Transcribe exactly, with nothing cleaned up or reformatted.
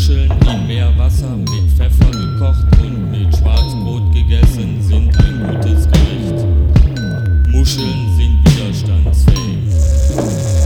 Muscheln in Meerwasser mit Pfeffer gekocht und mit Schwarzbrot gegessen sind ein gutes Gericht. Muscheln sind widerstandsfähig.